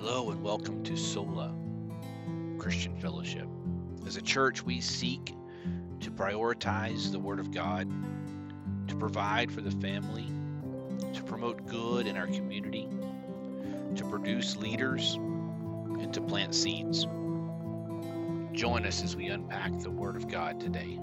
Hello and welcome to Sola Christian Fellowship. As a church, we seek to prioritize the Word of God, to provide for the family, to promote good in our community, to produce leaders, and to plant seeds. Join us as we unpack the Word of God today.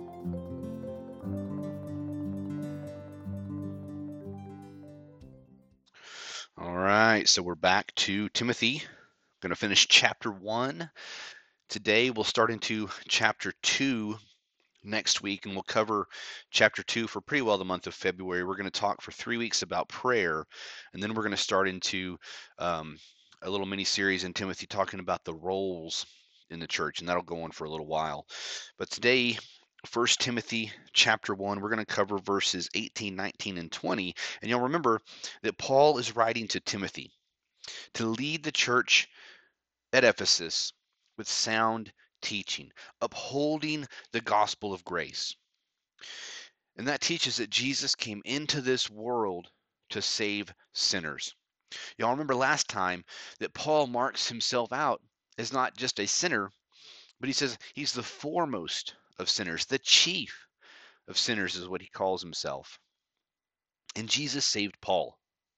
All right, so we're back to Timothy. Going to finish chapter 1. Today we'll start into chapter 2 next week, and we'll cover chapter 2 for pretty well the month of February. We're going to talk for 3 weeks about prayer, and then we're going to start into a little mini series in Timothy talking about the roles in the church, and that'll go on for a little while. But today, 1 Timothy chapter 1, we're going to cover verses 18, 19, and 20. And you'll remember that Paul is writing to Timothy to lead the church at Ephesus with sound teaching, upholding the gospel of grace. And that teaches that Jesus came into this world to save sinners. Y'all remember last time that Paul marks himself out as not just a sinner, but he says he's the foremost of sinners, the chief of sinners is what he calls himself. And Jesus saved Paul,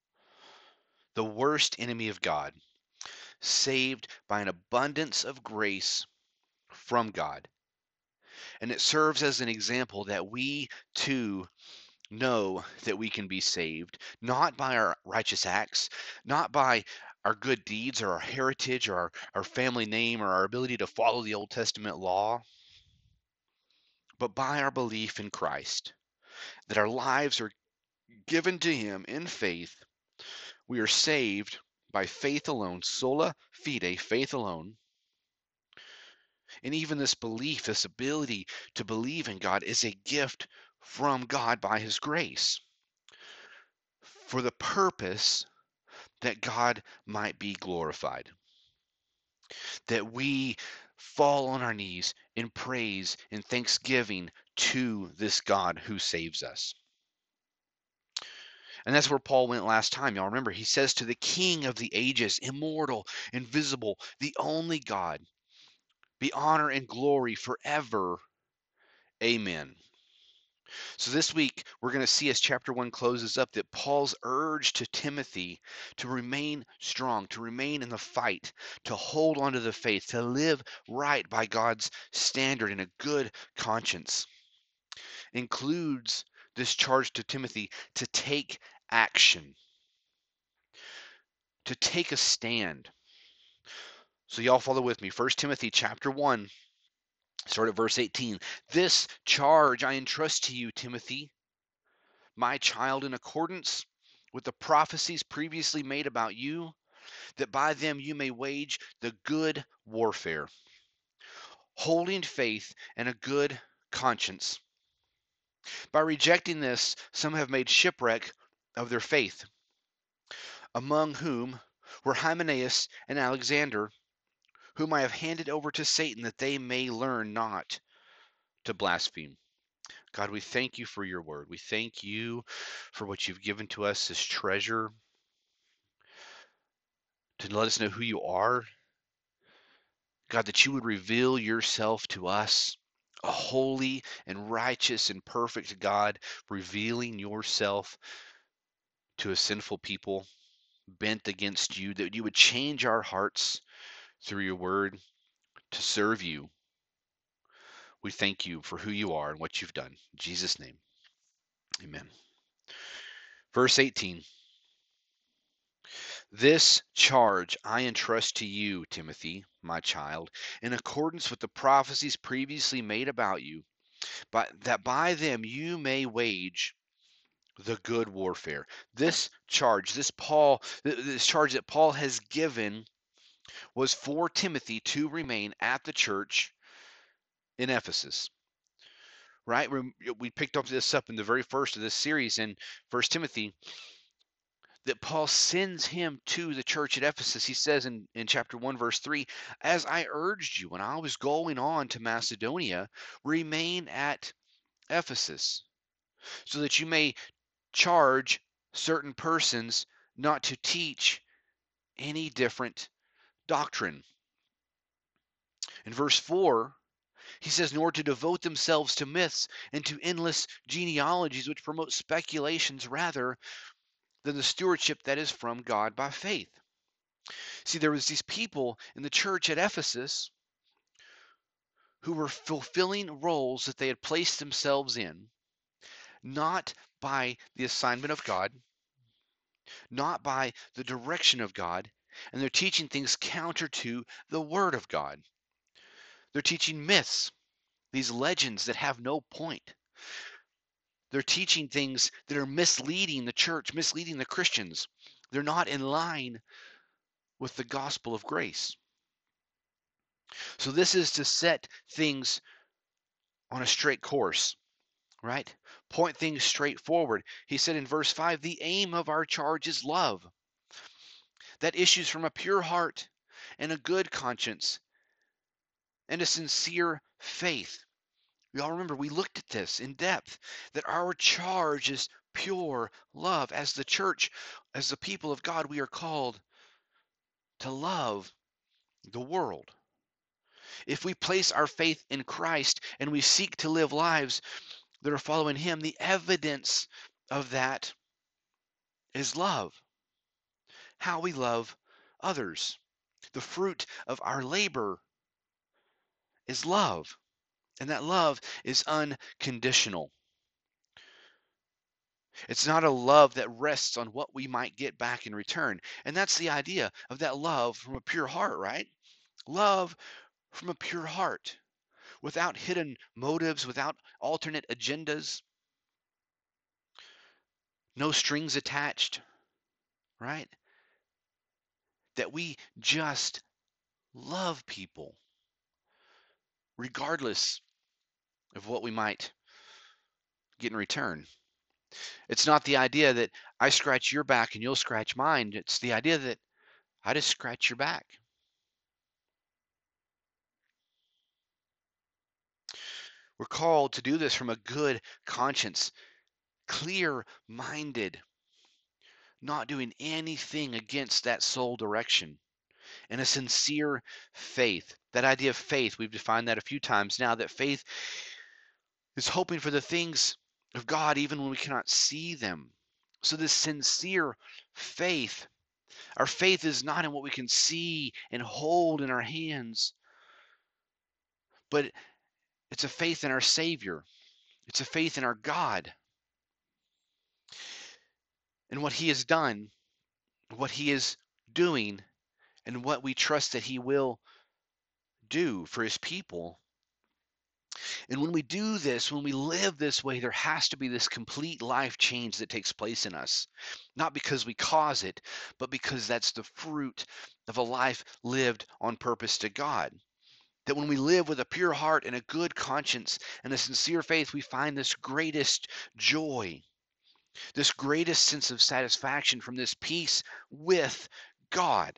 the worst enemy of God, saved by an abundance of grace from God. And it serves as an example that we too know that we can be saved, not by our righteous acts, not by our good deeds or our heritage or our family name or our ability to follow the Old Testament law, but by our belief in Christ, that our lives are given to Him in faith. We are saved by faith alone, sola fide, faith alone. And even this belief, this ability to believe in God, is a gift from God by His grace for the purpose that God might be glorified, that we fall on our knees in praise and thanksgiving to this God who saves us. And that's where Paul went last time. Y'all remember, he says to the King of the ages, immortal, invisible, the only God, be honor and glory forever. Amen. So this week, we're going to see as chapter 1 closes up that Paul's urge to Timothy to remain strong, to remain in the fight, to hold on to the faith, to live right by God's standard in a good conscience includes this charge to Timothy to take action, to take a stand. So y'all follow with me. 1 Timothy chapter 1, start at verse 18. This charge I entrust to you, Timothy, my child, in accordance with the prophecies previously made about you, that by them you may wage the good warfare, holding faith and a good conscience. By rejecting this, some have made shipwreck of their faith, among whom were Hymenaeus and Alexander, whom I have handed over to Satan that they may learn not to blaspheme. God, we thank you for your word. We thank you for what you've given to us as treasure to let us know who you are. God, that you would reveal yourself to us, a holy and righteous and perfect God, revealing yourself to a sinful people bent against you, that you would change our hearts through your word to serve you. We thank you for who you are and what you've done. In Jesus' name, amen. Verse 18. This charge I entrust to you, Timothy, my child, in accordance with the prophecies previously made about you, but that by them you may wage the good warfare. This charge, this charge that Paul has given was for Timothy to remain at the church in Ephesus. Right? We picked this up in the very first of this series in First Timothy, that Paul sends him to the church at Ephesus. He says in chapter 1, verse 3, as I urged you when I was going on to Macedonia, remain at Ephesus, so that you may charge certain persons not to teach any different doctrine. In verse 4, he says, nor to devote themselves to myths and to endless genealogies which promote speculations rather than the stewardship that is from God by faith. See, there was these people in the church at Ephesus who were fulfilling roles that they had placed themselves in, not by the assignment of God, not by the direction of God, and they're teaching things counter to the Word of God. They're teaching myths, these legends that have no point. They're teaching things that are misleading the church, misleading the Christians. They're not in line with the gospel of grace. So this is to set things on a straight course, right? Point things straight forward. He said in verse 5, the aim of our charge is love that issues from a pure heart and a good conscience and a sincere faith. We all remember we looked at this in depth, that our charge is pure love. As the church, as the people of God, we are called to love the world. If we place our faith in Christ and we seek to live lives that are following Him, the evidence of that is love. How we love others. The fruit of our labor is love, and that love is unconditional. It's not a love that rests on what we might get back in return. And that's the idea of that love from a pure heart, right? Love from a pure heart, without hidden motives, without alternate agendas, no strings attached, right? That we just love people, regardless of what we might get in return. It's not the idea that I scratch your back and you'll scratch mine. It's the idea that I just scratch your back. We're called to do this from a good conscience, clear-minded, not doing anything against that soul direction, and a sincere faith. That idea of faith, we've defined that a few times now, that faith is hoping for the things of God even when we cannot see them. So this sincere faith, our faith is not in what we can see and hold in our hands, but it's a faith in our Savior. It's a faith in our God and what He has done, what He is doing, and what we trust that He will do for His people. And when we do this, when we live this way, there has to be this complete life change that takes place in us. Not because we cause it, but because that's the fruit of a life lived on purpose to God. That when we live with a pure heart and a good conscience and a sincere faith, we find this greatest joy, this greatest sense of satisfaction from this peace with God.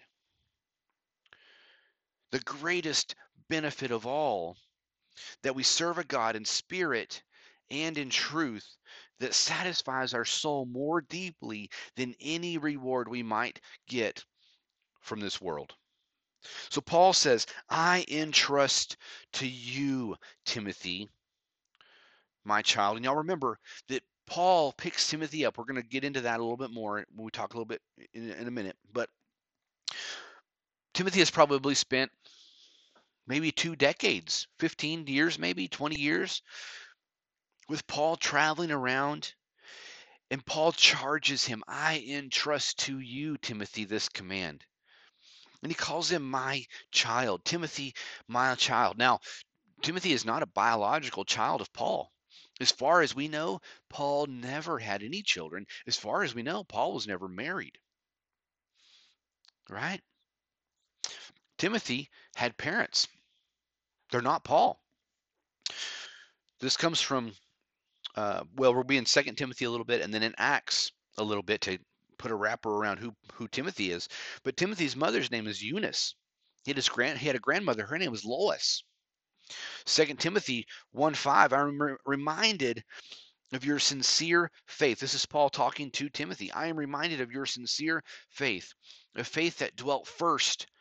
The greatest benefit of all, that we serve a God in spirit and in truth that satisfies our soul more deeply than any reward we might get from this world. So Paul says, I entrust to you, Timothy, my child. And y'all remember that Paul picks Timothy up. We're going to get into that a little bit more when we talk a little bit in a minute. But Timothy has probably spent maybe 2 decades, 15 years, maybe 20 years with Paul traveling around. And Paul charges him, I entrust to you, Timothy, this command. And he calls him my child. Timothy, my child. Now, Timothy is not a biological child of Paul. As far as we know, Paul never had any children. As far as we know, Paul was never married. Right? Timothy had parents. They're not Paul. This comes from, well, we'll be in 2 Timothy a little bit and then in Acts a little bit to put a wrapper around who Timothy is. But Timothy's mother's name is Eunice. He had a grandmother. Her name was Lois. 2 Timothy 1:5. I'm reminded of your sincere faith. This is Paul talking to Timothy. I am reminded of your sincere faith, a faith that dwelt first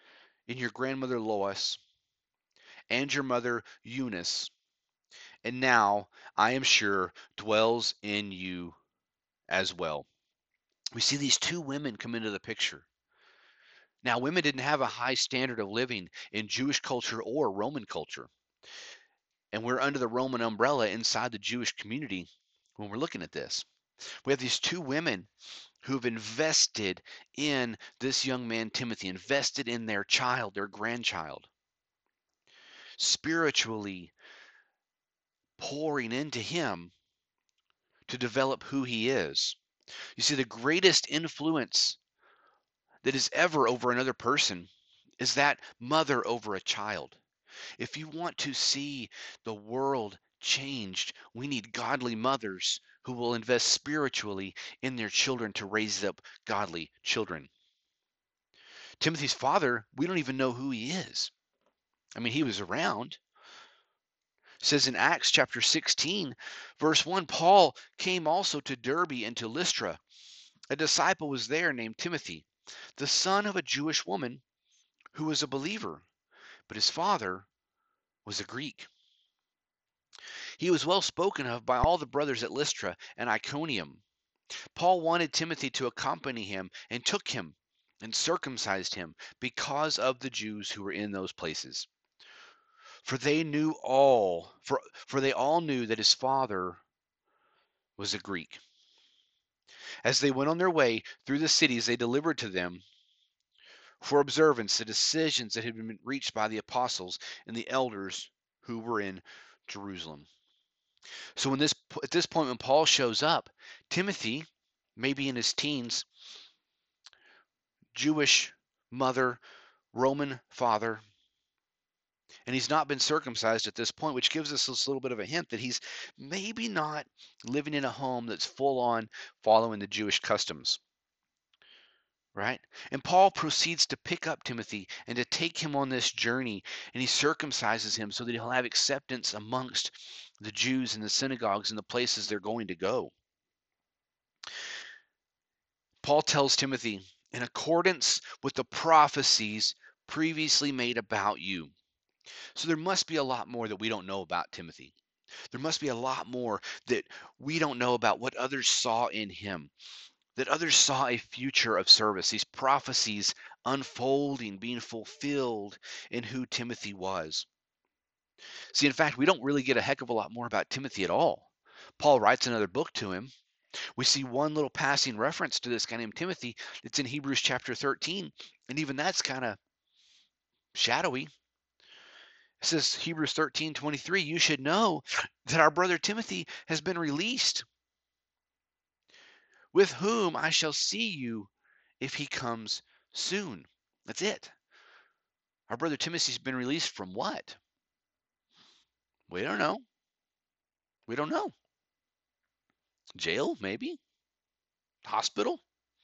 in your grandmother Lois and your mother Eunice, and now, I am sure, dwells in you as well. We see these two women come into the picture. Now, women didn't have a high standard of living in Jewish culture or Roman culture. And we're under the Roman umbrella inside the Jewish community when we're looking at this. We have these two women who've invested in this young man, Timothy, invested in their child, their grandchild, spiritually pouring into him to develop who he is. You see, the greatest influence that is ever over another person is that mother over a child. If you want to see the world changed, we need godly mothers who will invest spiritually in their children to raise up godly children. Timothy's father, we don't even know who he is. I mean, he was around. It says in Acts chapter 16, verse 1, Paul came also to Derbe and to Lystra. A disciple was there named Timothy, the son of a Jewish woman who was a believer, but his father was a Greek. He was well spoken of by all the brothers at Lystra and Iconium. Paul wanted Timothy to accompany him and took him and circumcised him because of the Jews who were in those places. For they all knew that his father was a Greek. As they went on their way through the cities, they delivered to them for observance the decisions that had been reached by the apostles and the elders who were in Jerusalem. So at this point when Paul shows up, Timothy, maybe in his teens, Jewish mother, Roman father, and he's not been circumcised at this point, which gives us this little bit of a hint that he's maybe not living in a home that's full on following the Jewish customs. Right? And Paul proceeds to pick up Timothy and to take him on this journey, and he circumcises him so that he'll have acceptance amongst the Jews in the synagogues and the places they're going to go. Paul tells Timothy, in accordance with the prophecies previously made about you. So there must be a lot more that we don't know about Timothy. There must be a lot more that we don't know about what others saw in him, that others saw a future of service, these prophecies unfolding, being fulfilled in who Timothy was. See, in fact, we don't really get a heck of a lot more about Timothy at all. Paul writes another book to him. We see one little passing reference to this guy named Timothy. It's in Hebrews chapter 13, and even that's kind of shadowy. It says, Hebrews 13:23, you should know that our brother Timothy has been released, with whom I shall see you if he comes soon. That's it. Our brother Timothy's been released from what? We don't know. We don't know. Jail, maybe? Hospital?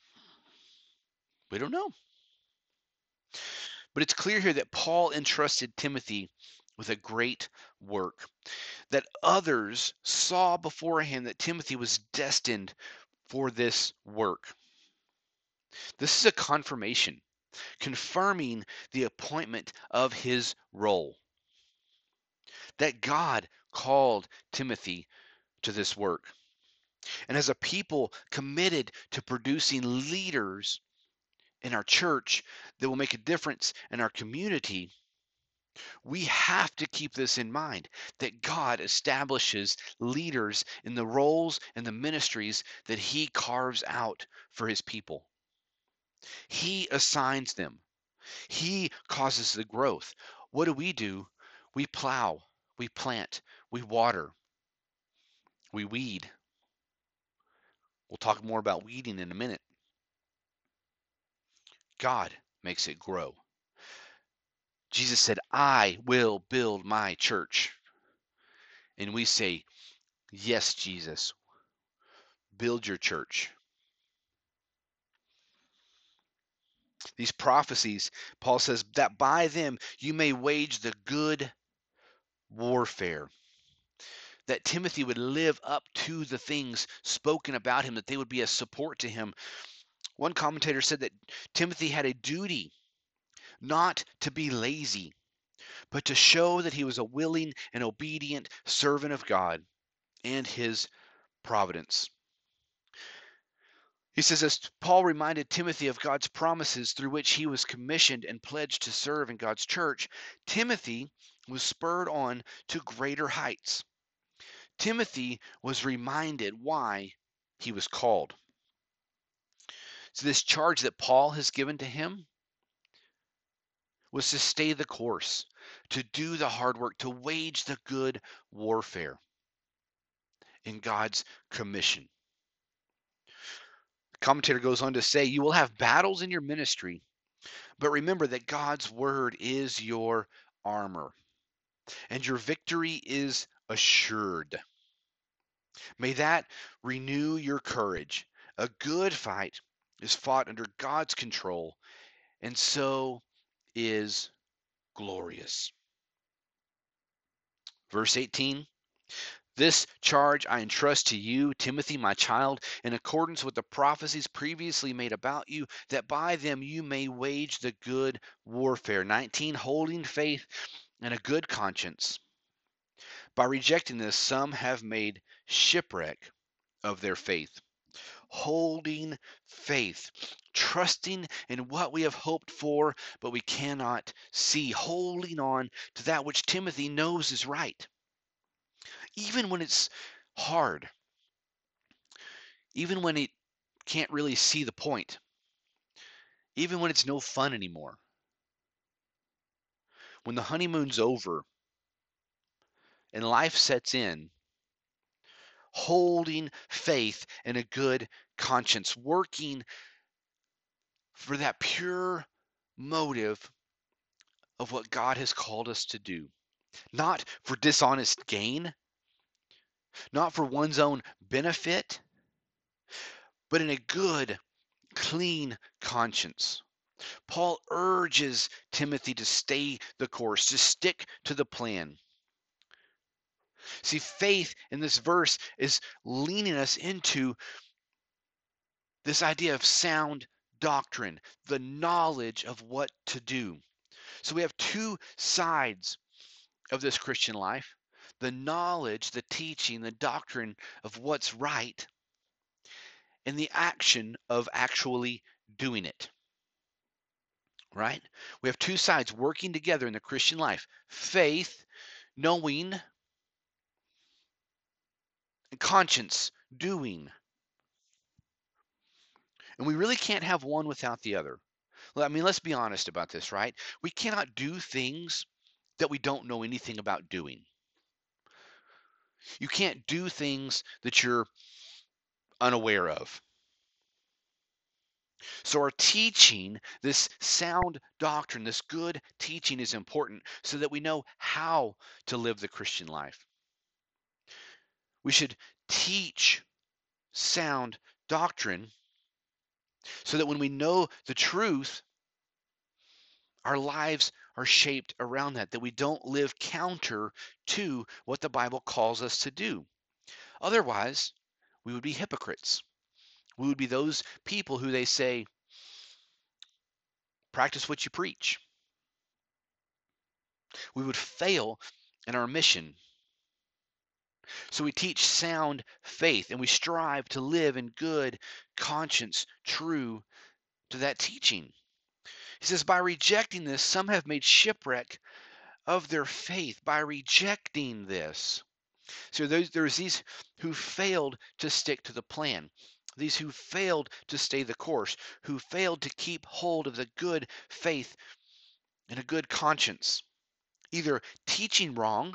We don't know. But it's clear here that Paul entrusted Timothy with a great work, that others saw beforehand that Timothy was destined for this work. This is a confirmation, confirming the appointment of his role, that God called Timothy to this work. And as a people committed to producing leaders in our church that will make a difference in our community, we have to keep this in mind, that God establishes leaders in the roles and the ministries that he carves out for his people. He assigns them. He causes the growth. What do? We plow, we plant, we water, we weed. We'll talk more about weeding in a minute. God makes it grow. Jesus said, I will build my church. And we say, yes, Jesus, build your church. These prophecies, Paul says, that by them you may wage the good warfare. That Timothy would live up to the things spoken about him, that they would be a support to him. One commentator said that Timothy had a duty not to be lazy, but to show that he was a willing and obedient servant of God and his providence. He says, as Paul reminded Timothy of God's promises through which he was commissioned and pledged to serve in God's church, Timothy was spurred on to greater heights. Timothy was reminded why he was called. So, this charge that Paul has given to him was to stay the course, to do the hard work, to wage the good warfare in God's commission. The commentator goes on to say, you will have battles in your ministry, but remember that God's word is your armor, and your victory is assured. May that renew your courage. A good fight is fought under God's control, and so is glorious. Verse 18. This charge I entrust to you, Timothy, my child, in accordance with the prophecies previously made about you, that by them you may wage the good warfare. 19, holding faith and a good conscience. By rejecting this, some have made shipwreck of their faith. Holding faith, trusting in what we have hoped for, but we cannot see, holding on to that which Timothy knows is right. Even when it's hard, even when it can't really see the point, even when it's no fun anymore, when the honeymoon's over and life sets in, holding faith and a good conscience, working for that pure motive of what God has called us to do, not for dishonest gain, not for one's own benefit, but in a good, clean conscience. Paul urges Timothy to stay the course, to stick to the plan. See, faith in this verse is leaning us into this idea of sound doctrine, the knowledge of what to do. So we have two sides of this Christian life: the knowledge, the teaching, the doctrine of what's right, and the action of actually doing it. Right? We have two sides working together in the Christian life: faith, knowing, and conscience, doing. And we really can't have one without the other. I mean, let's be honest about this, right? We cannot do things that we don't know anything about doing. You can't do things that you're unaware of. So, our teaching, this sound doctrine, this good teaching is important so that we know how to live the Christian life. We should teach sound doctrine so that when we know the truth, our lives are shaped around that we don't live counter to what the Bible calls us to do. Otherwise, we would be hypocrites. We would be those people who they say, practice what you preach. We would fail in our mission. So we teach sound faith and we strive to live in good conscience, true to that teaching. He says, by rejecting this, some have made shipwreck of their faith. By rejecting this. So there's these who failed to stick to the plan, these who failed to stay the course, who failed to keep hold of the good faith and a good conscience, either teaching wrong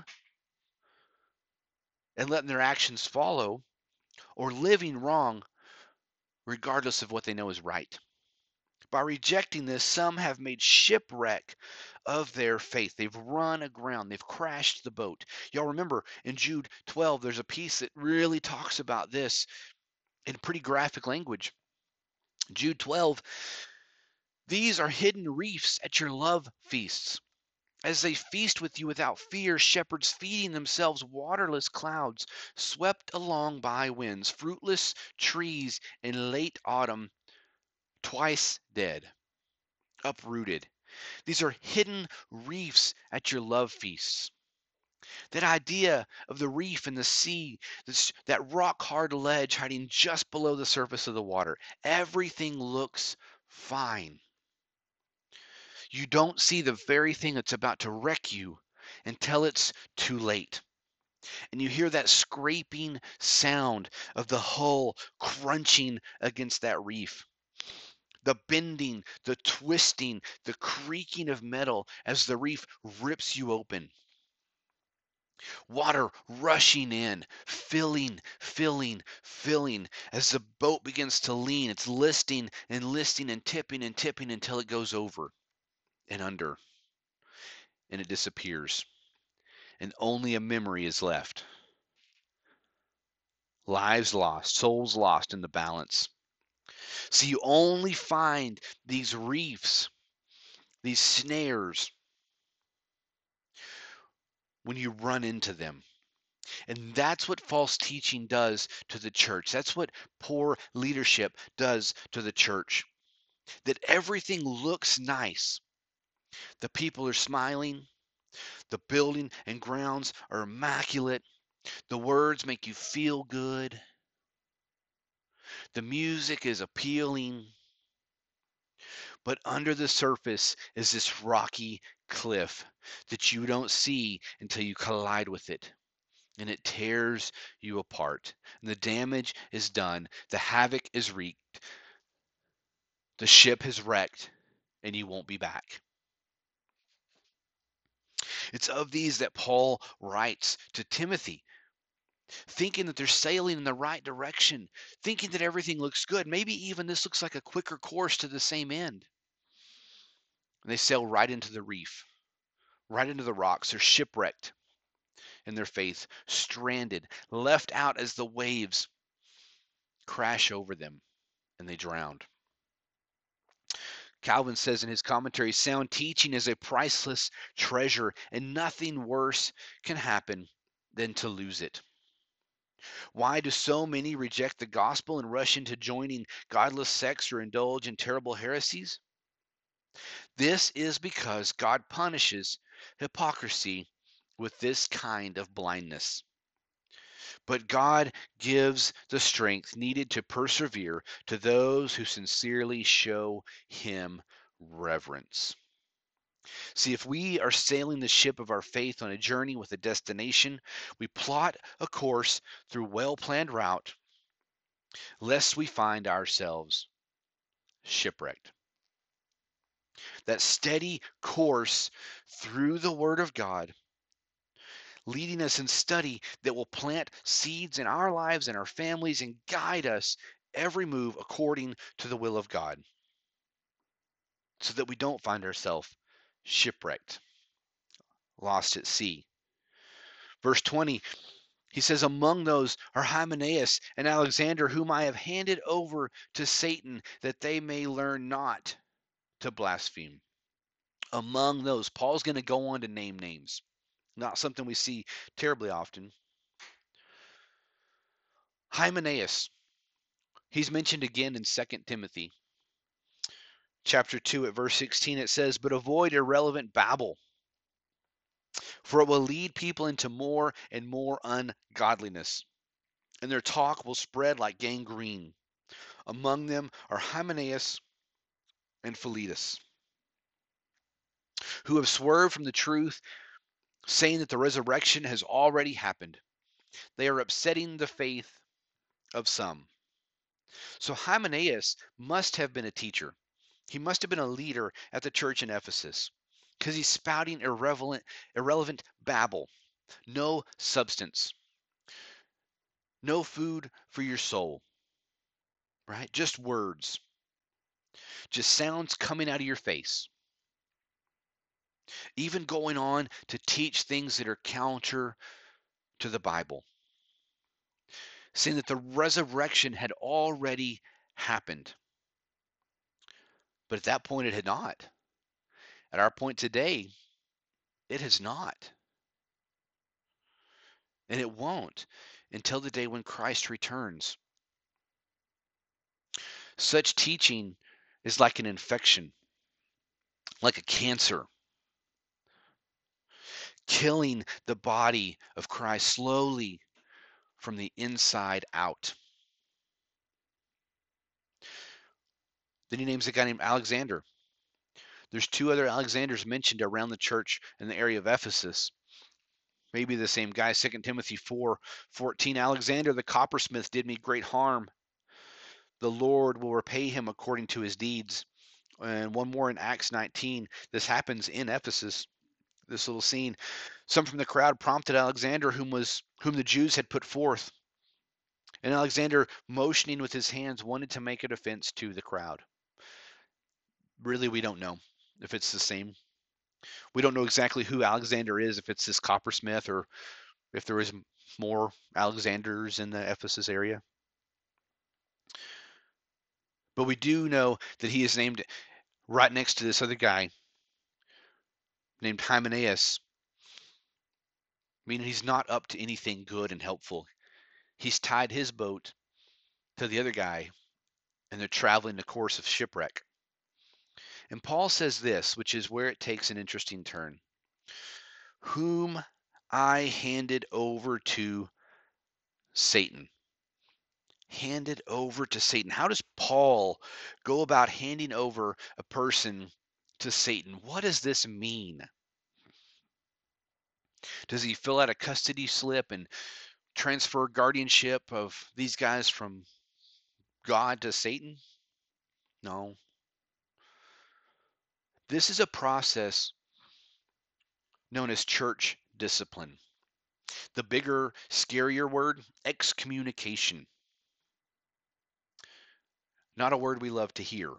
and letting their actions follow, or living wrong regardless of what they know is right. By rejecting this, some have made shipwreck of their faith. They've run aground. They've crashed the boat. Y'all remember in Jude 12, there's a piece that really talks about this in pretty graphic language. Jude 12, these are hidden reefs at your love feasts. As they feast with you without fear, shepherds feeding themselves waterless clouds, swept along by winds, fruitless trees in late autumn, twice dead, uprooted, These are hidden reefs at your love feasts. That idea of the reef in the sea, that rock hard ledge hiding just below the surface of the water. Everything looks fine. You don't see the very thing that's about to wreck you until it's too late. And you hear that scraping sound of the hull crunching against that reef. The bending, the twisting, the creaking of metal as the reef rips you open. Water rushing in, filling. As the boat begins to lean, it's listing and tipping until it goes over and under and it disappears. And only a memory is left. Lives lost, souls lost in the balance. So you only find these reefs, these snares, when you run into them. And that's what false teaching does to the church. That's what poor leadership does to the church. That everything looks nice. The people are smiling. The building and grounds are immaculate. The words make you feel good. The music is appealing. But under the surface is this rocky cliff that you don't see until you collide with it. And it tears you apart. And the damage is done. The havoc is wreaked. The ship has wrecked, and you won't be back. It's of these that Paul writes to Timothy, thinking that they're sailing in the right direction, thinking that everything looks good. Maybe even this looks like a quicker course to the same end. And they sail right into the reef, right into the rocks. They're shipwrecked in their faith, stranded, left out as the waves crash over them, and they drowned. Calvin says in his commentary, sound teaching is a priceless treasure, and nothing worse can happen than to lose it. Why do so many reject the gospel and rush into joining godless sects or indulge in terrible heresies? This is because God punishes hypocrisy with this kind of blindness. But God gives the strength needed to persevere to those who sincerely show him reverence. See, if we are sailing the ship of our faith on a journey with a destination, we plot a course through well-planned route, lest we find ourselves shipwrecked. That steady course through the Word of God, leading us in study that will plant seeds in our lives and our families and guide us every move according to the will of God, so that we don't find ourselves shipwrecked, lost at sea. Verse 20, he says, among those are Hymenaeus and Alexander, whom I have handed over to Satan, that they may learn not to blaspheme. Among those, Paul's going to go on to name names. Not something we see terribly often. Hymenaeus, he's mentioned again in 2 Timothy. Chapter 2 at verse 16, it says, but avoid irrelevant babble, for it will lead people into more and more ungodliness, and their talk will spread like gangrene. Among them are Hymenaeus and Philetus, who have swerved from the truth, saying that the resurrection has already happened. They are upsetting the faith of some. So Hymenaeus must have been a teacher. He must have been a leader at the church in Ephesus, because he's spouting irrelevant babble. No substance. No food for your soul. Right? Just words. Just sounds coming out of your face. Even going on to teach things that are counter to the Bible, saying that the resurrection had already happened. But at that point, it had not. At our point today, it has not. And it won't until the day when Christ returns. Such teaching is like an infection. like a cancer, killing the body of Christ slowly from the inside out. Then he names a guy named Alexander. There's two other Alexanders mentioned around the church in the area of Ephesus. Maybe the same guy. 2 Timothy 4:14. Alexander the coppersmith did me great harm. The Lord will repay him according to his deeds. And one more in Acts 19. This happens in Ephesus. This little scene. Some from the crowd prompted Alexander, whom the Jews had put forth. And Alexander, motioning with his hands, wanted to make a defense to the crowd. Really, we don't know if it's the same. We don't know exactly who Alexander is, if it's this coppersmith or if there is more Alexanders in the Ephesus area. But we do know that he is named right next to this other guy named Hymenaeus, meaning he's not up to anything good and helpful. He's tied his boat to the other guy, and they're traveling the course of shipwreck. And Paul says this, which is where it takes an interesting turn. Whom I handed over to Satan. Handed over to Satan. How does Paul go about handing over a person to Satan? What does this mean? Does he fill out a custody slip and transfer guardianship of these guys from God to Satan? No. This is a process known as church discipline. The bigger, scarier word, excommunication. Not a word we love to hear.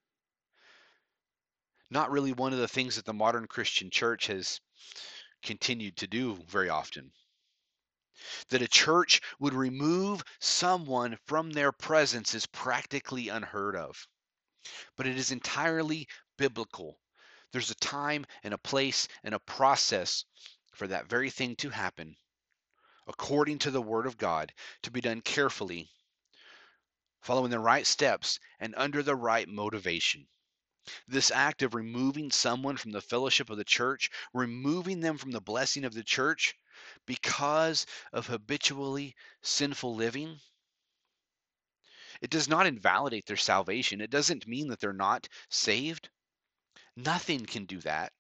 Not really one of the things that the modern Christian church has continued to do very often. That a church would remove someone from their presence is practically unheard of. But it is entirely biblical. There's a time and a place and a process for that very thing to happen, according to the Word of God, to be done carefully, following the right steps, and under the right motivation. This act of removing someone from the fellowship of the church, removing them from the blessing of the church because of habitually sinful living, it does not invalidate their salvation. It doesn't mean that they're not saved. Nothing can do that.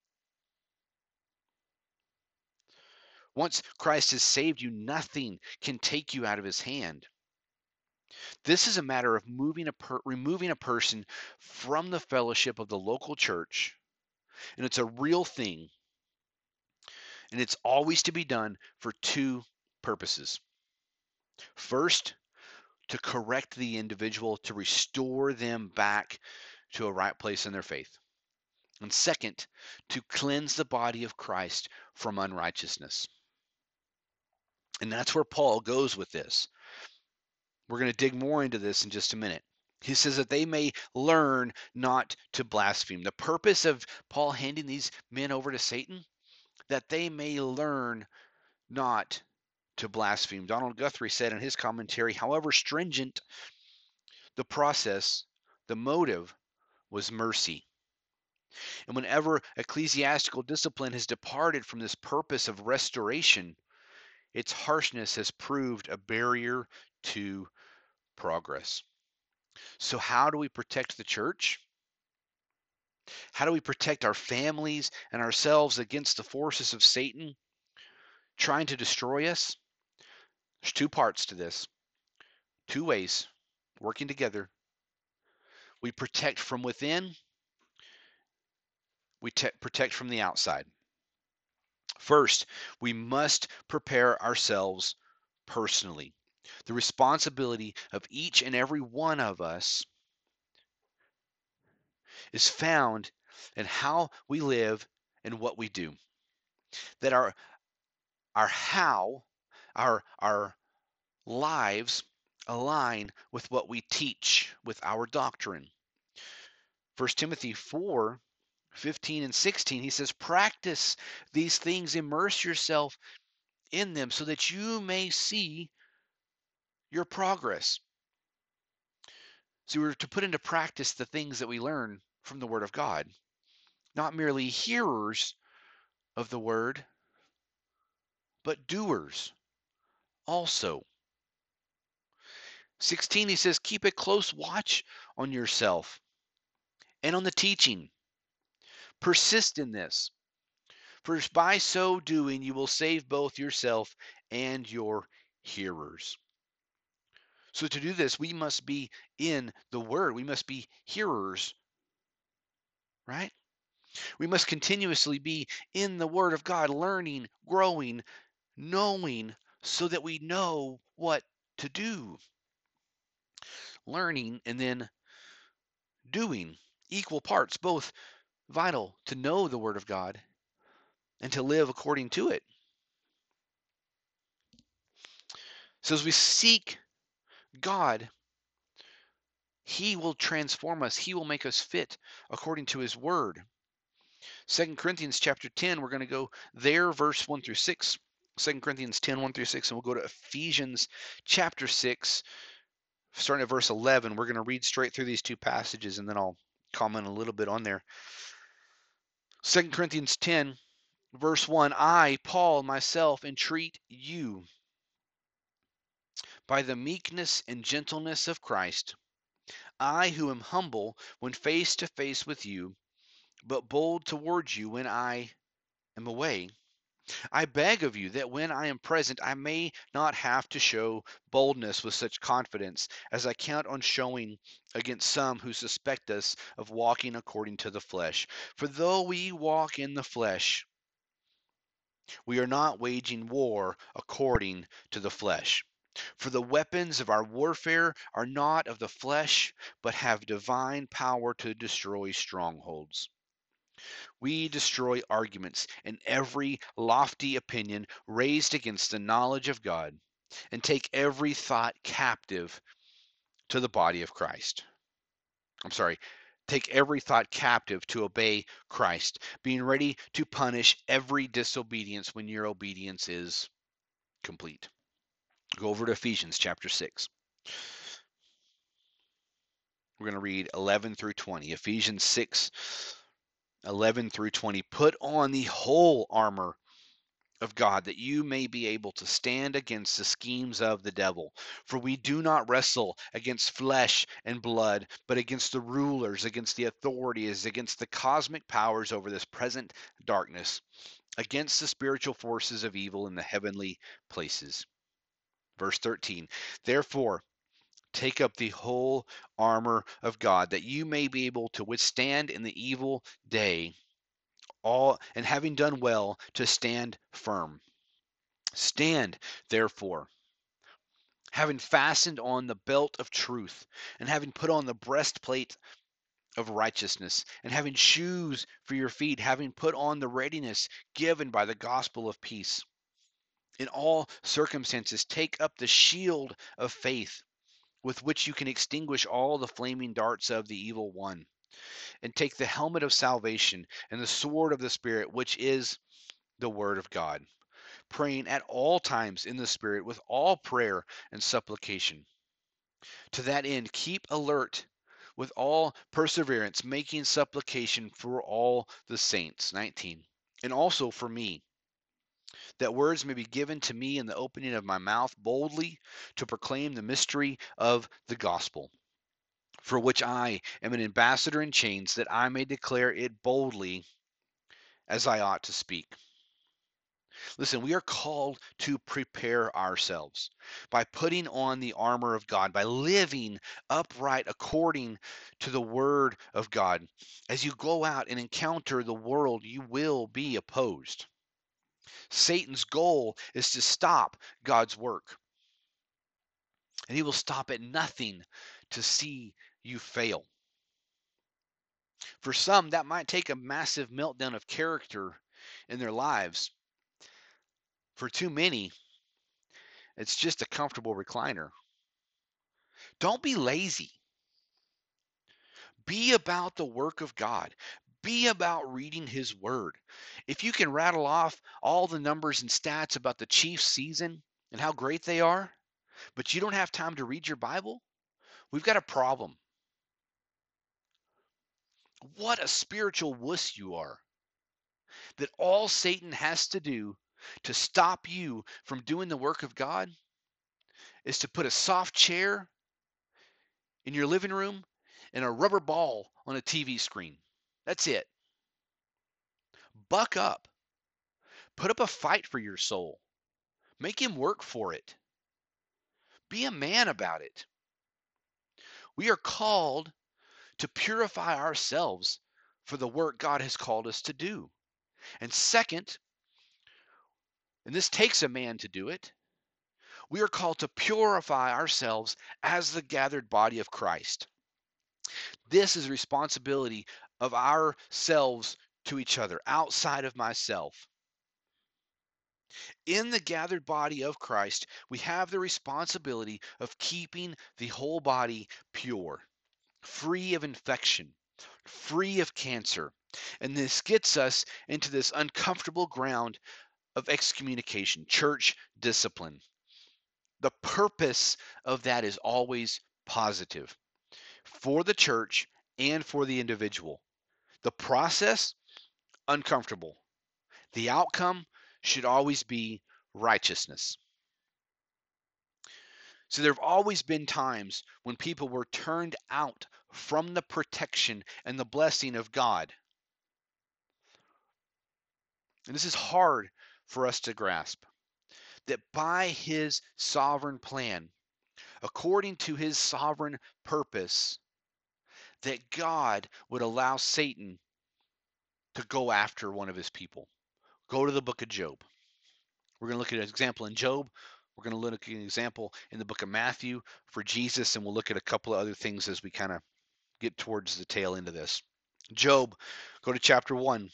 Once Christ has saved you, nothing can take you out of his hand. This is a matter of removing a person from the fellowship of the local church, and it's a real thing, and it's always to be done for two purposes. First, to correct the individual, to restore them back to a right place in their faith. And second, to cleanse the body of Christ from unrighteousness. And that's where Paul goes with this. We're going to dig more into this in just a minute. He says that they may learn not to blaspheme. The purpose of Paul handing these men over to Satan, that they may learn not to blaspheme. Donald Guthrie said in his commentary, however stringent the process, the motive was mercy. And whenever ecclesiastical discipline has departed from this purpose of restoration, its harshness has proved a barrier to progress. So, how do we protect the church? How do we protect our families and ourselves against the forces of Satan trying to destroy us? There's two parts to this, two ways working together. We protect from within, we protect from the outside. First, we must prepare ourselves personally. The responsibility of each and every one of us is found in how we live and what we do. That our how, our lives align with what we teach, with our doctrine. 1 Timothy 4:15 and 16, he says, practice these things, immerse yourself in them so that you may see your progress. So we're to put into practice the things that we learn from the Word of God. not merely hearers of the word, but doers also. 16, he says, keep a close watch on yourself and on the teaching. Persist in this, for by so doing you will save both yourself and your hearers. So to do this, we must be in the word. We must be hearers, right? We must continuously be in the word of God, learning, growing, knowing, so that we know what to do. Learning and then doing, equal parts, both vital to know the word of God and to live according to it. So as we seek God, he will transform us. He will make us fit according to his word. 2 Corinthians chapter 10, we're going to go there, verse 1 through 6. 2 Corinthians 10, 1 through 6, and we'll go to Ephesians chapter 6, starting at verse 11. We're going to read straight through these two passages, and then I'll comment a little bit on there. 2 Corinthians 10, verse 1, I, Paul, myself, entreat you by the meekness and gentleness of Christ, I who am humble when face to face with you, but bold towards you when I am away. I beg of you that when I am present, I may not have to show boldness with such confidence as I count on showing against some who suspect us of walking according to the flesh. For though we walk in the flesh, we are not waging war according to the flesh. For the weapons of our warfare are not of the flesh, but have divine power to destroy strongholds. We destroy arguments and every lofty opinion raised against the knowledge of God, and take every thought captive to the body of Christ. I'm sorry, take every thought captive to obey Christ, being ready to punish every disobedience when your obedience is complete. Go over to Ephesians chapter 6. We're going to read 11 through 20. Ephesians 6, 11 through 20. Put on the whole armor of God, that you may be able to stand against the schemes of the devil. For we do not wrestle against flesh and blood, but against the rulers, against the authorities, against the cosmic powers over this present darkness, against the spiritual forces of evil in the heavenly places. Verse 13. Therefore, take up the whole armor of God, that you may be able to withstand in the evil day, all and having done well, to stand firm. Stand, therefore, having fastened on the belt of truth, and having put on the breastplate of righteousness, and having shoes for your feet, having put on the readiness given by the gospel of peace. In all circumstances, take up the shield of faith, with which you can extinguish all the flaming darts of the evil one, and take the helmet of salvation and the sword of the Spirit, which is the word of God, praying at all times in the Spirit with all prayer and supplication. To that end, keep alert with all perseverance, making supplication for all the saints. 19. And also for me, that words may be given to me in the opening of my mouth boldly to proclaim the mystery of the gospel, for which I am an ambassador in chains, that I may declare it boldly as I ought to speak. Listen, we are called to prepare ourselves by putting on the armor of God, by living upright according to the word of God. As you go out and encounter the world, you will be opposed. Satan's goal is to stop God's work, and he will stop at nothing to see you fail. For some, that might take a massive meltdown of character in their lives. For too many, it's just a comfortable recliner. Don't be lazy. Be about the work of God. Be about reading his word. If you can rattle off all the numbers and stats about the Chiefs season and how great they are, but you don't have time to read your Bible, we've got a problem. What a spiritual wuss you are. That all Satan has to do to stop you from doing the work of God is to put a soft chair in your living room and a rubber ball on a TV screen. That's it. Buck up. Put up a fight for your soul. Make him work for it. Be a man about it. We are called to purify ourselves for the work God has called us to do. And second, and this takes a man to do it, we are called to purify ourselves as the gathered body of Christ. This is responsibility of ourselves to each other, outside of myself. In the gathered body of Christ, we have the responsibility of keeping the whole body pure, free of infection, free of cancer. And this gets us into this uncomfortable ground of excommunication, church discipline. The purpose of that is always positive for the church and for the individual. The process, uncomfortable. The outcome should always be righteousness. So there have always been times when people were turned out from the protection and the blessing of God. And this is hard for us to grasp. That by his sovereign plan, according to his sovereign purpose, that God would allow Satan to go after one of his people. Go to the book of Job. We're going to look at an example in Job. We're going to look at an example in the book of Matthew for Jesus, and we'll look at a couple of other things as we kind of get towards the tail end of this. Job, go to chapter 1.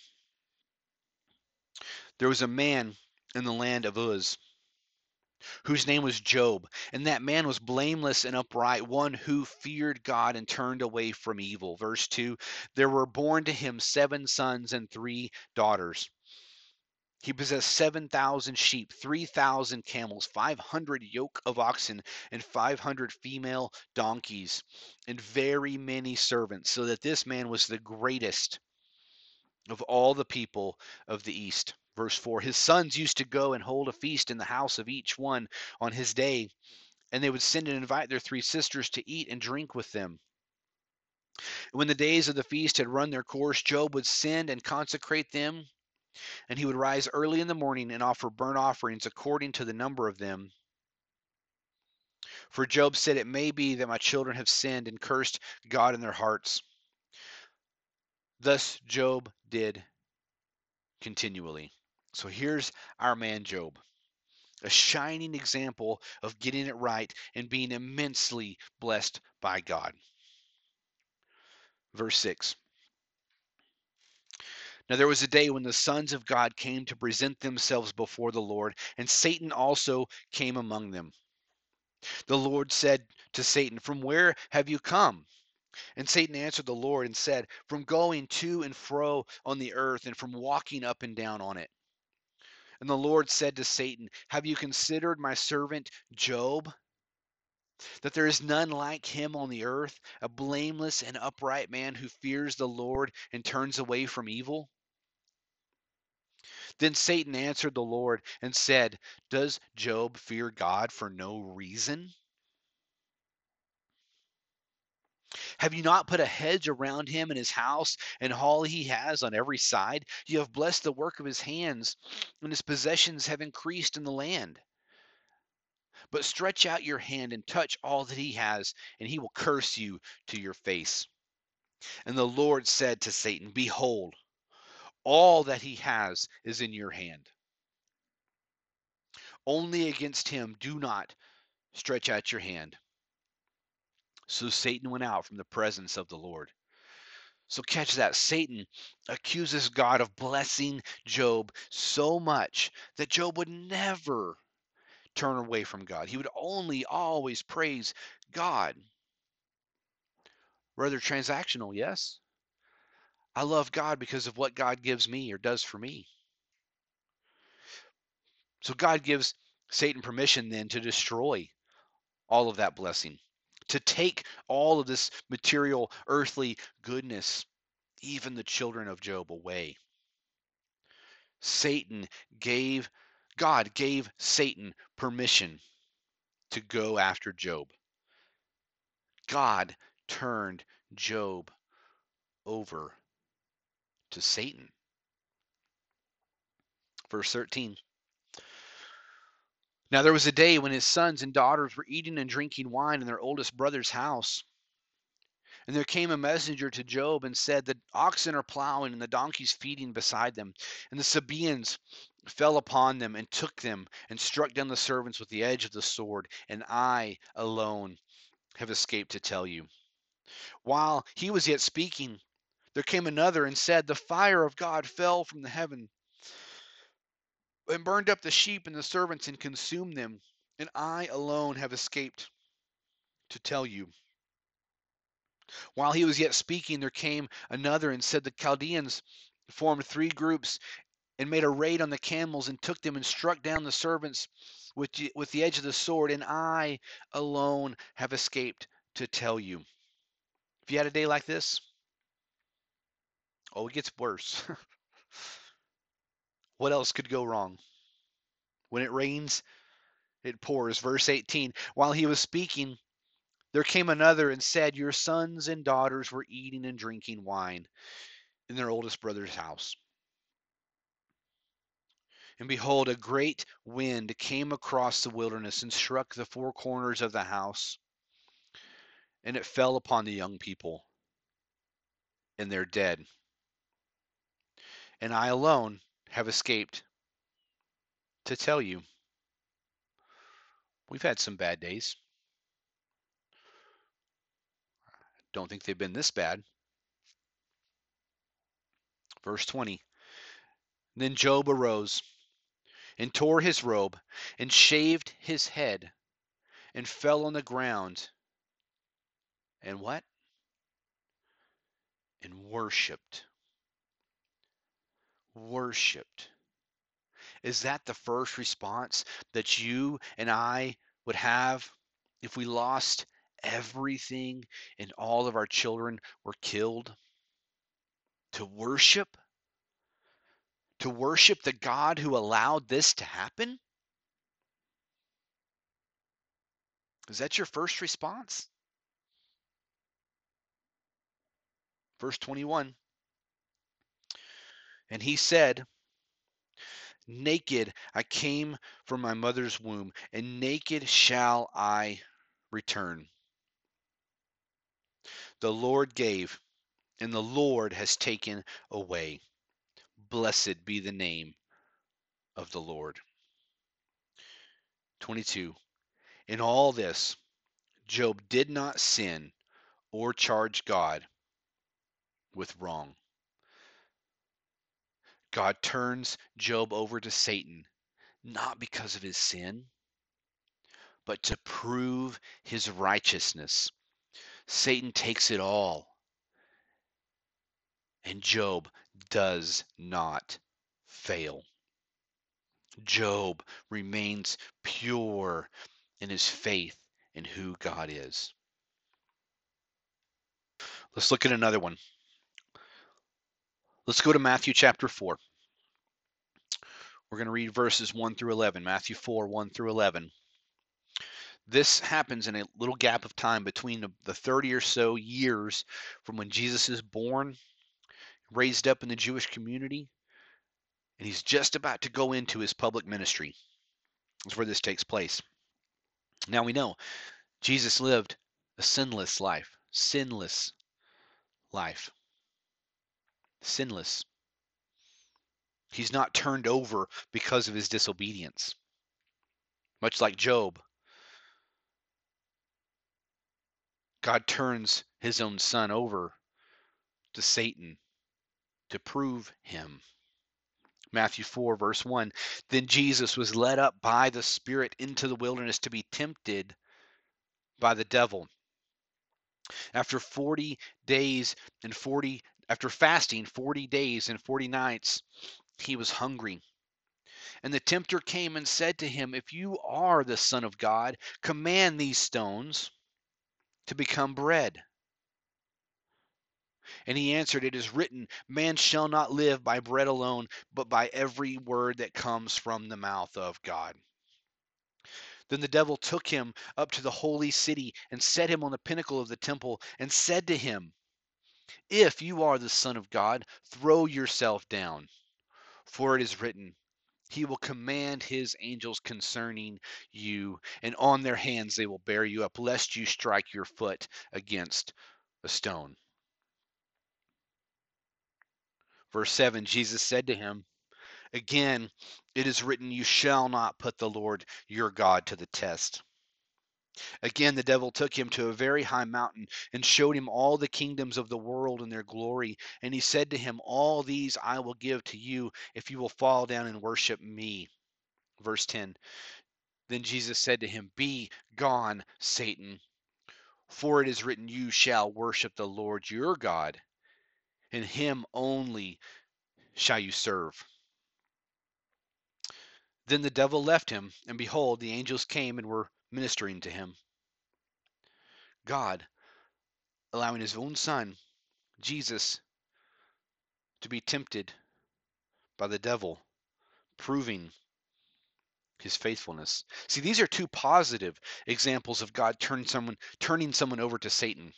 There was a man in the land of Uz whose name was Job, and that man was blameless and upright, one who feared God and turned away from evil. Verse 2, there were born to him 7 sons and 3 daughters. He possessed 7,000 sheep, 3,000 camels, 500 yoke of oxen, and 500 female donkeys, and very many servants, so that this man was the greatest of all the people of the East. Verse 4, his sons used to go and hold a feast in the house of each one on his day, and they would send and invite their 3 sisters to eat and drink with them. When the days of the feast had run their course, Job would send and consecrate them, and he would rise early in the morning and offer burnt offerings according to the number of them. For Job said, it may be that my children have sinned and cursed God in their hearts. Thus Job did continually. So here's our man Job, a shining example of getting it right and being immensely blessed by God. Verse 6. Now there was a day when the sons of God came to present themselves before the Lord, and Satan also came among them. The Lord said to Satan, from where have you come? And Satan answered the Lord and said, from going to and fro on the earth and from walking up and down on it. And the Lord said to Satan, have you considered my servant Job, that there is none like him on the earth, a blameless and upright man who fears the Lord and turns away from evil? Then Satan answered the Lord and said, does Job fear God for no reason? Have you not put a hedge around him and his house and all he has on every side? You have blessed the work of his hands, and his possessions have increased in the land. But stretch out your hand and touch all that he has, and he will curse you to your face. And the Lord said to Satan, behold, all that he has is in your hand. Only against him do not stretch out your hand. So Satan went out from the presence of the Lord. So catch that. Satan accuses God of blessing Job so much that Job would never turn away from God. He would only always praise God. Rather transactional, yes. I love God because of what God gives me or does for me. So God gives Satan permission then to destroy all of that blessing, to take all of this material, earthly goodness even the children of Job away. Satan gave, God gave Satan permission to go after Job. God turned Job over to Satan. Verse 13. Now there was a day when his sons and daughters were eating and drinking wine in their oldest brother's house. And there came a messenger to Job and said, the oxen are plowing and the donkeys feeding beside them. And the Sabaeans fell upon them and took them and struck down the servants with the edge of the sword. And I alone have escaped to tell you. While he was yet speaking, there came another and said, the fire of God fell from the heaven and burned up the sheep and the servants and consumed them. And I alone have escaped to tell you. While he was yet speaking, there came another and said, the Chaldeans formed three groups and made a raid on the camels and took them and struck down the servants with the edge of the sword. And I alone have escaped to tell you. If you had a day like this, oh, it gets worse. What else could go wrong? When it rains, it pours. Verse 18, while he was speaking, there came another and said, your sons and daughters were eating and drinking wine in their oldest brother's house. And behold, a great wind came across the wilderness and struck the four corners of the house, and it fell upon the young people, and they're dead. And I alone have escaped to tell you. We've had some bad days. Don't think they've been this bad. Verse 20. Then Job arose and tore his robe and shaved his head and fell on the ground. And what? And worshipped. Worshipped. Is that the first response that you and I would have if we lost everything and all of our children were killed? To worship? To worship the God who allowed this to happen? Is that your first response? Verse 21. And he said, naked I came from my mother's womb, and naked shall I return. The Lord gave, and the Lord has taken away. Blessed be the name of the Lord. 22. In all this, Job did not sin or charge God with wrong. God turns Job over to Satan, not because of his sin, but to prove his righteousness. Satan takes it all, and Job does not fail. Job remains pure in his faith in who God is. Let's look at another one. Let's go to Matthew chapter 4. We're going to read verses 1 through 11. Matthew 4, 1 through 11. This happens in a little gap of time between the 30 or so years from when Jesus is born, raised up in the Jewish community, and he's just about to go into his public ministry. That's where this takes place. Now we know Jesus lived a sinless life. Sinless life. Sinless. He's not turned over because of his disobedience. Much like Job, God turns his own son over to Satan to prove him. Matthew 4, verse 1. Then Jesus was led up by the Spirit into the wilderness to be tempted by the devil. After 40 days and 40 after fasting 40 days and 40 nights, he was hungry. And the tempter came and said to him, if you are the Son of God, command these stones to become bread. And he answered, It is written, man shall not live by bread alone, but by every word that comes from the mouth of God. Then the devil took him up to the holy city and set him on the pinnacle of the temple and said to him, If you are the Son of God, throw yourself down, for it is written, He will command His angels concerning you, and on their hands they will bear you up, lest you strike your foot against a stone. Verse 7, Jesus said to him, Again, it is written, You shall not put the Lord your God to the test. Again, the devil took him to a very high mountain and showed him all the kingdoms of the world and their glory. And he said to him, All these I will give to you if you will fall down and worship me. Verse 10, Then Jesus said to him, Be gone, Satan, for it is written, You shall worship the Lord your God, and him only shall you serve. Then the devil left him, and behold, the angels came and were ministering to him. God allowing his own son, Jesus, to be tempted by the devil, proving his faithfulness. See, these are two positive examples of God turning someone over to Satan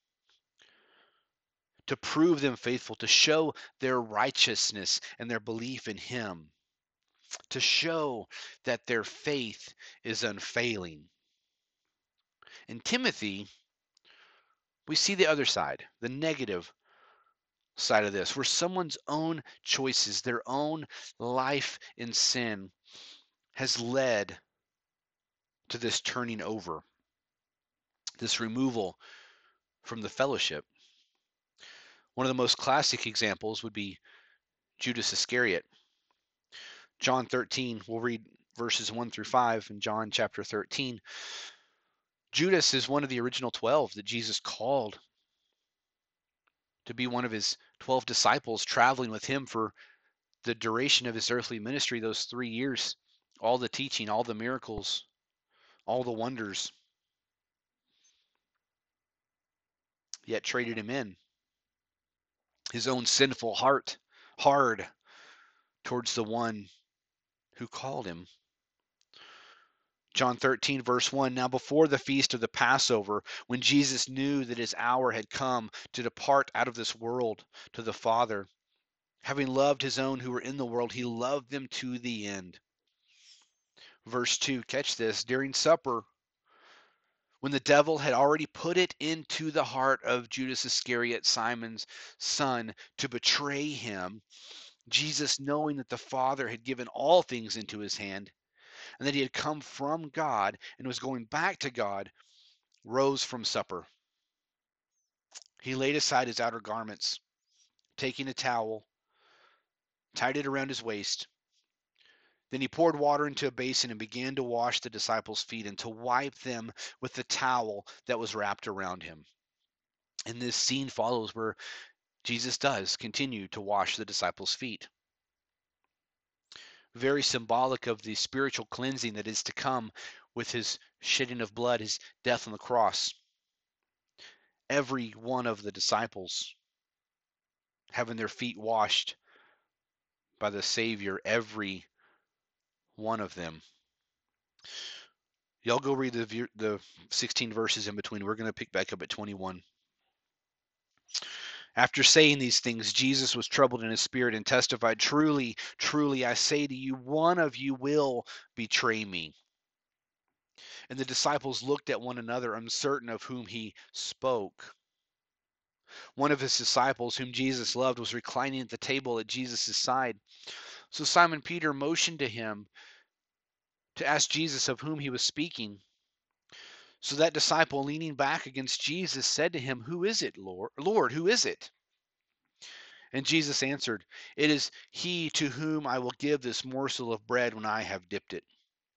to prove them faithful, to show their righteousness and their belief in him, to show that their faith is unfailing. In Timothy, we see the other side, the negative side of this, where someone's own choices, their own life in sin has led to this turning over, this removal from the fellowship. One of the most classic examples would be Judas Iscariot. John 13, we'll read verses 1 through 5 in John chapter 13. Judas is one of the original 12 that Jesus called to be one of his 12 disciples, traveling with him for the duration of his earthly ministry, those 3 years, all the teaching, all the miracles, all the wonders, yet traded him in. His own sinful heart, hard towards the one who called him. John 13, verse 1, Now before the feast of the Passover, when Jesus knew that his hour had come to depart out of this world to the Father, having loved his own who were in the world, he loved them to the end. Verse 2, catch this, during supper, when the devil had already put it into the heart of Judas Iscariot, Simon's son, to betray him, Jesus, knowing that the Father had given all things into his hand, and that he had come from God and was going back to God, rose from supper. He laid aside his outer garments, taking a towel, tied it around his waist. Then he poured water into a basin and began to wash the disciples' feet and to wipe them with the towel that was wrapped around him. And this scene follows where Jesus does continue to wash the disciples' feet. Very symbolic of the spiritual cleansing that is to come with his shedding of blood, his death on the cross. Every one of the disciples having their feet washed by the Savior, every one of them. Y'all go read the 16 verses in between. We're going to pick back up at 21. After saying these things, Jesus was troubled in his spirit and testified, Truly, truly, I say to you, one of you will betray me. And the disciples looked at one another, uncertain of whom he spoke. One of his disciples, whom Jesus loved, was reclining at the table at Jesus' side. So Simon Peter motioned to him to ask Jesus of whom he was speaking. So that disciple, leaning back against Jesus, said to him, Who is it, Lord? Lord, who is it? And Jesus answered, It is he to whom I will give this morsel of bread when I have dipped it.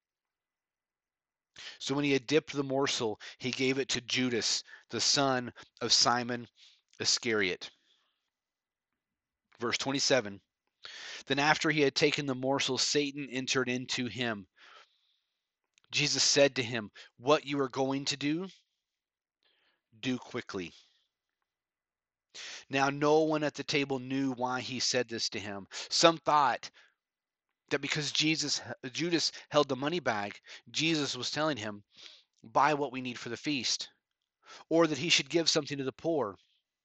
So when he had dipped the morsel, he gave it to Judas, the son of Simon Iscariot. Verse 27, Then after he had taken the morsel, Satan entered into him. Jesus said to him, What you are going to do, do quickly. Now, no one at the table knew why he said this to him. Some thought that because Judas held the money bag, Jesus was telling him, buy what we need for the feast, or that he should give something to the poor.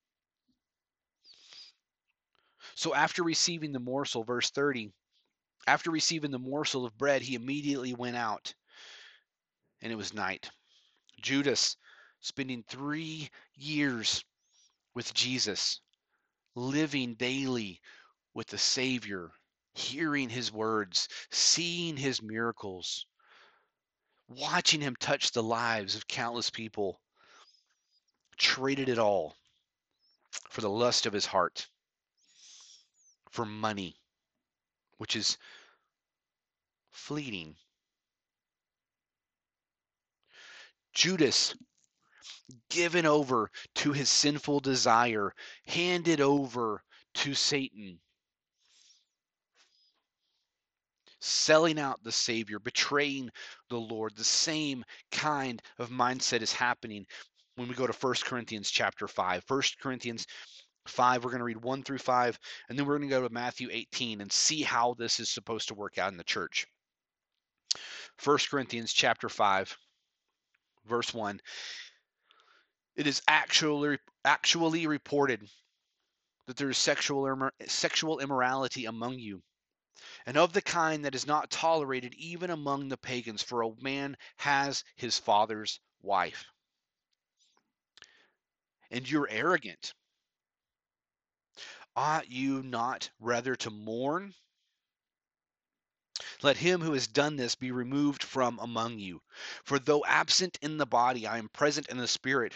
So after receiving the morsel, verse 30, after receiving the morsel of bread, he immediately went out, and it was night. Judas, spending 3 years with Jesus, living daily with the Savior, hearing his words, seeing his miracles, watching him touch the lives of countless people, traded it all for the lust of his heart, for money, which is fleeting. Judas, given over to his sinful desire, handed over to Satan, selling out the Savior, betraying the Lord. The same kind of mindset is happening when we go to 1 Corinthians chapter 5. 1 Corinthians 5, we're going to read 1 through 5, and then we're going to go to Matthew 18 and see how this is supposed to work out in the church. 1 Corinthians chapter 5, verse 1. It is actually reported that there is sexual immorality among you, and of the kind that is not tolerated even among the pagans, for a man has his father's wife. And you're arrogant. Ought you not rather to mourn? Let him who has done this be removed from among you. For though absent in the body, I am present in the spirit.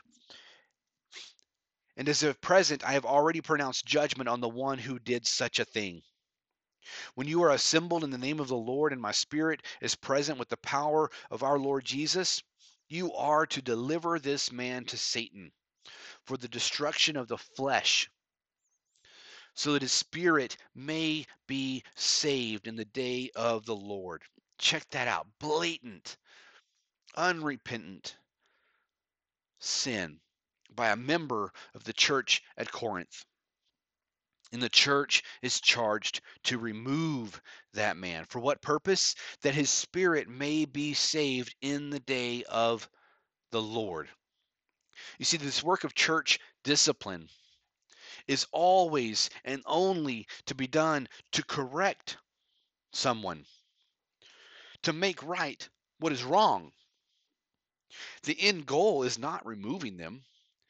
And as if present, I have already pronounced judgment on the one who did such a thing. When you are assembled in the name of the Lord, and my spirit is present with the power of our Lord Jesus, you are to deliver this man to Satan for the destruction of the flesh, so that his spirit may be saved in the day of the Lord. Check that out. Blatant, unrepentant sin by a member of the church at Corinth. And the church is charged to remove that man. For what purpose? That his spirit may be saved in the day of the Lord. You see, this work of church discipline is always and only to be done to correct someone, to make right what is wrong. The end goal is not removing them.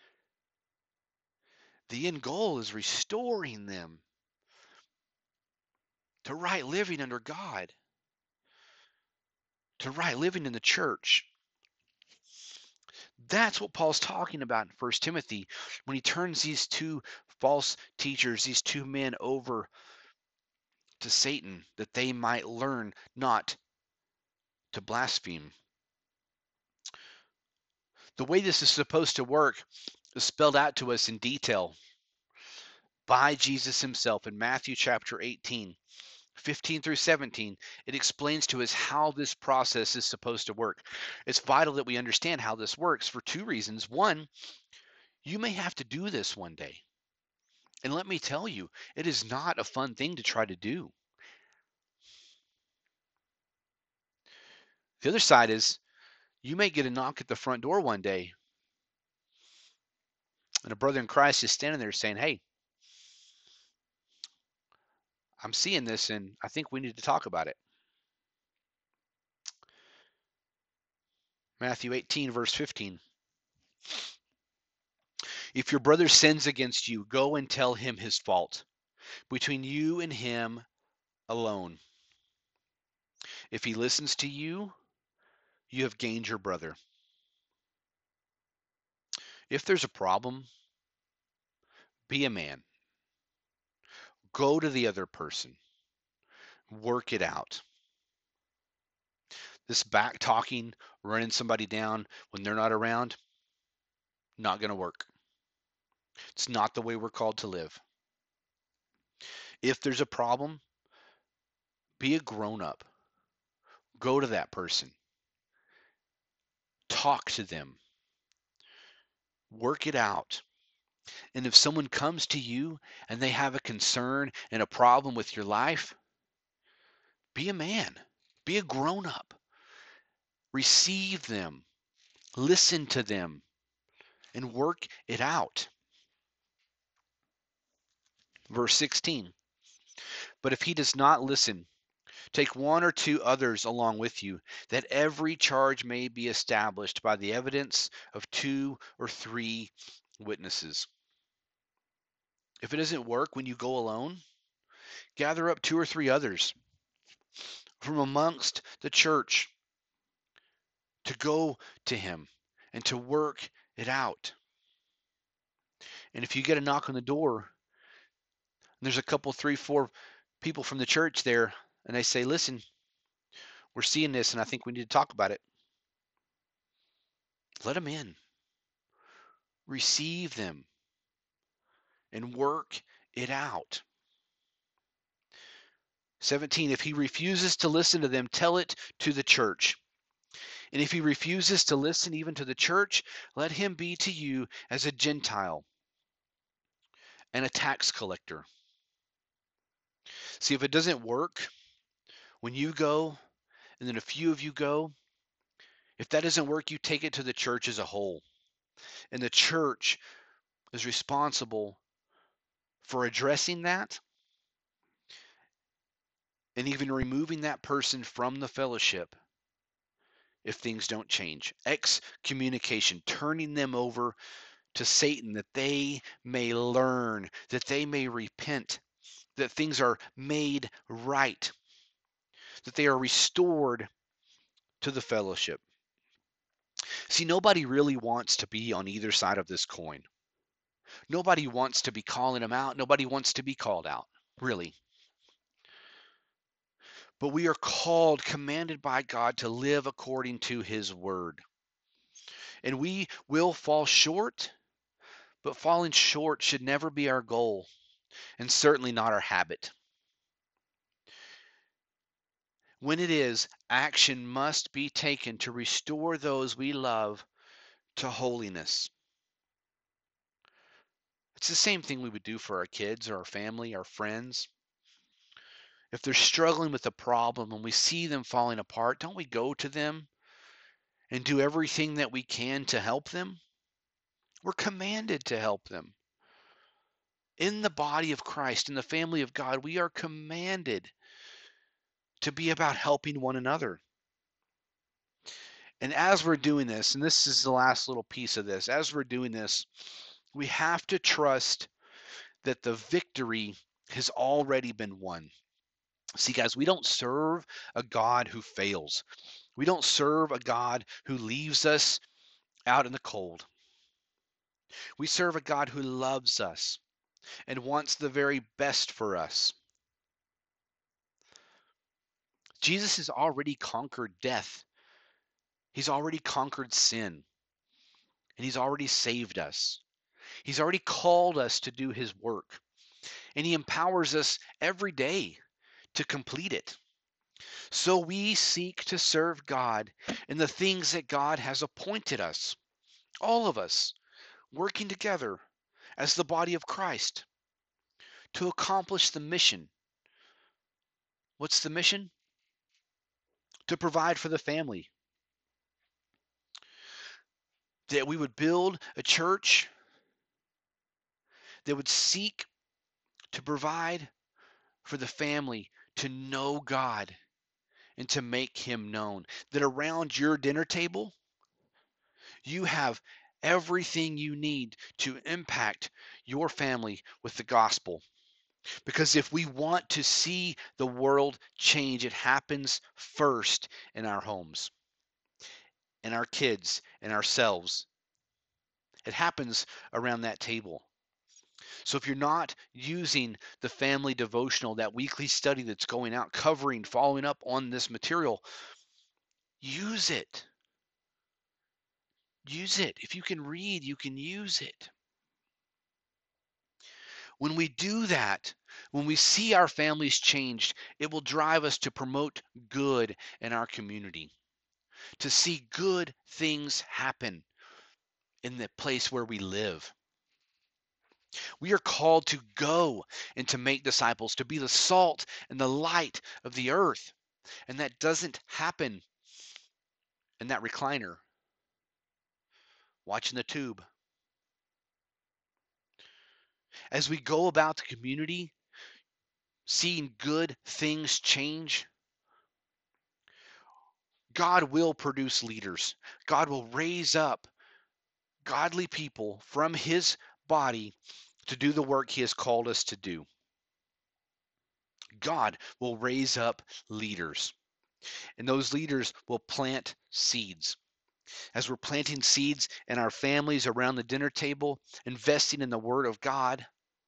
The end goal is restoring them to right living under God, to right living in the church. That's what Paul's talking about in 1 Timothy when he turns these two false teachers, these two men, over to Satan, that they might learn not to blaspheme. The way this is supposed to work is spelled out to us in detail by Jesus himself in Matthew chapter 18. 15 through 17, it explains to us how this process is supposed to work. It's vital that we understand how this works for two reasons. One, you may have to do this one day. And let me tell you, it is not a fun thing to try to do. The other side is you may get a knock at the front door one day, and a brother in Christ is standing there saying, hey, I'm seeing this, and I think we need to talk about it. Matthew 18, verse 15. If your brother sins against you, go and tell him his fault between you and him alone. If he listens to you, you have gained your brother. If there's a problem, be a man. Go to the other person. Work it out. This back talking, running somebody down when they're not around, not going to work. It's not the way we're called to live. If there's a problem, be a grown up. Go to that person. Talk to them. Work it out. And if someone comes to you and they have a concern and a problem with your life, be a man, be a grown up, receive them, listen to them, and work it out. Verse 16. But if he does not listen, take one or two others along with you, that every charge may be established by the evidence of two or three witnesses. If it doesn't work when you go alone, gather up two or three others from amongst the church to go to him and to work it out. And if you get a knock on the door, and there's a couple, three, four people from the church there, and they say, listen, we're seeing this, and I think we need to talk about it. Let them in. Receive them and work it out. 17, if he refuses to listen to them, tell it to the church. And if he refuses to listen even to the church, let him be to you as a Gentile and a tax collector. See, if it doesn't work when you go and then a few of you go, if that doesn't work, you take it to the church as a whole. And the church is responsible for addressing that and even removing that person from the fellowship if things don't change. Excommunication, turning them over to Satan that they may learn, that they may repent, that things are made right, that they are restored to the fellowship. See, nobody really wants to be on either side of this coin. Nobody wants to be calling them out. Nobody wants to be called out, really. But we are called, commanded by God to live according to his word. And we will fall short, but falling short should never be our goal, and certainly not our habit. When it is, action must be taken to restore those we love to holiness. It's the same thing we would do for our kids or our family, our friends. If they're struggling with a problem and we see them falling apart, don't we go to them and do everything that we can to help them? We're commanded to help them. In the body of Christ, in the family of God, we are commanded to be about helping one another. And as we're doing this, and this is the last little piece of this, as we're doing this, we have to trust that the victory has already been won. See, guys, we don't serve a God who fails. We don't serve a God who leaves us out in the cold. We serve a God who loves us and wants the very best for us. Jesus has already conquered death. He's already conquered sin. And he's already saved us. He's already called us to do his work. And he empowers us every day to complete it. So we seek to serve God in the things that God has appointed us, all of us, working together as the body of Christ to accomplish the mission. What's the mission? To provide for the family. That we would build a church that would seek to provide for the family to know God and to make him known. That around your dinner table, you have everything you need to impact your family with the gospel. Because if we want to see the world change, it happens first in our homes, in our kids, in ourselves. It happens around that table. So if you're not using the family devotional, that weekly study that's going out, covering, following up on this material, use it. Use it. If you can read, you can use it. When we do that, when we see our families changed, it will drive us to promote good in our community, to see good things happen in the place where we live. We are called to go and to make disciples, to be the salt and the light of the earth. And that doesn't happen in that recliner, watching the tube. As we go about the community, seeing good things change, God will produce leaders. God will raise up godly people from his body to do the work he has called us to do. God will raise up leaders, and those leaders will plant seeds. As we're planting seeds in our families around the dinner table, investing in the Word of God,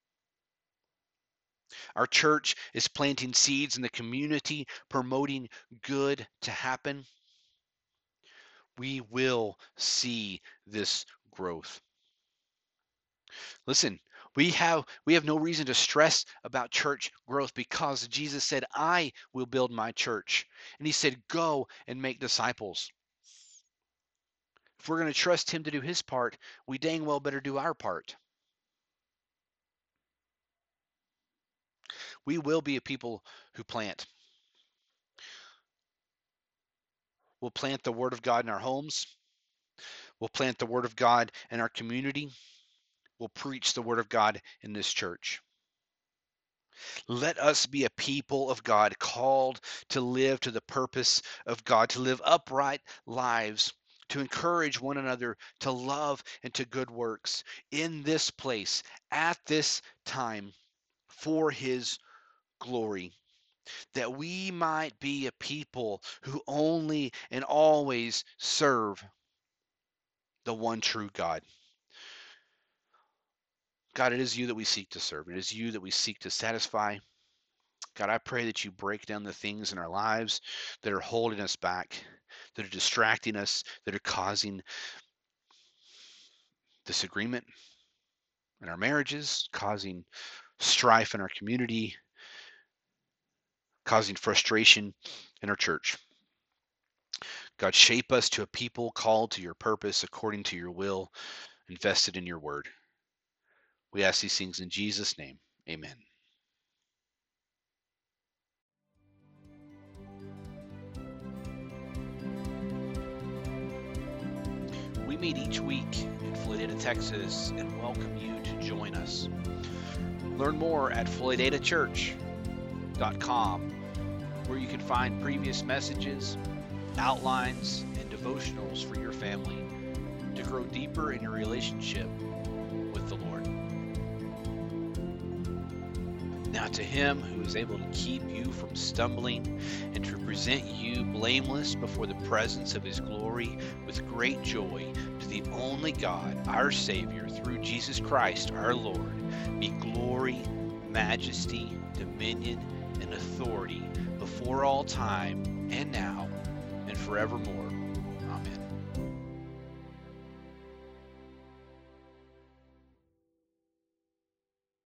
our church is planting seeds in the community, promoting good to happen. We will see this growth. Listen, we have no reason to stress about church growth because Jesus said, I will build my church. And he said, go and make disciples. If we're going to trust him to do his part, we dang well better do our part. We will be a people who plant. We'll plant the word of God in our homes. We'll plant the word of God in our community. We'll preach the word of God in this church. Let us be a people of God called to live to the purpose of God, to live upright lives, to encourage one another to love and to good works in this place, at this time, for his glory, that we might be a people who only and always serve the one true God. God, it is you that we seek to serve. It is you that we seek to satisfy. God, I pray that you break down the things in our lives that are holding us back, that are distracting us, that are causing disagreement in our marriages, causing strife in our community, causing frustration in our church. God, shape us to a people called to your purpose according to your will, invested in your word. We ask these things in Jesus' name. Amen. We meet each week in Floydada, Texas, and welcome you to join us. Learn more at floydadachurch.com, where you can find previous messages, outlines, and devotionals for your family to grow deeper in your relationship with the Lord. Now to him who is able to keep you from stumbling and to present you blameless before the presence of his glory with great joy, to the only God, our Savior, through Jesus Christ our Lord, be glory, majesty, dominion, and authority before all time and now and forevermore.